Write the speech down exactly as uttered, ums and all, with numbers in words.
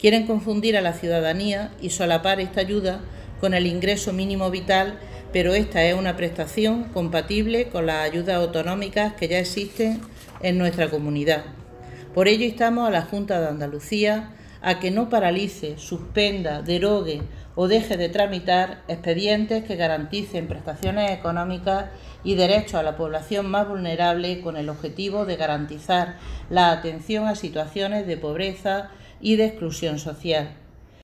Quieren confundir a la ciudadanía y solapar esta ayuda con el ingreso mínimo vital, pero esta es una prestación compatible con las ayudas autonómicas que ya existen en nuestra comunidad. Por ello instamos a la Junta de Andalucía a que no paralice, suspenda, derogue o deje de tramitar expedientes que garanticen prestaciones económicas y derechos a la población más vulnerable con el objetivo de garantizar la atención a situaciones de pobreza y de exclusión social.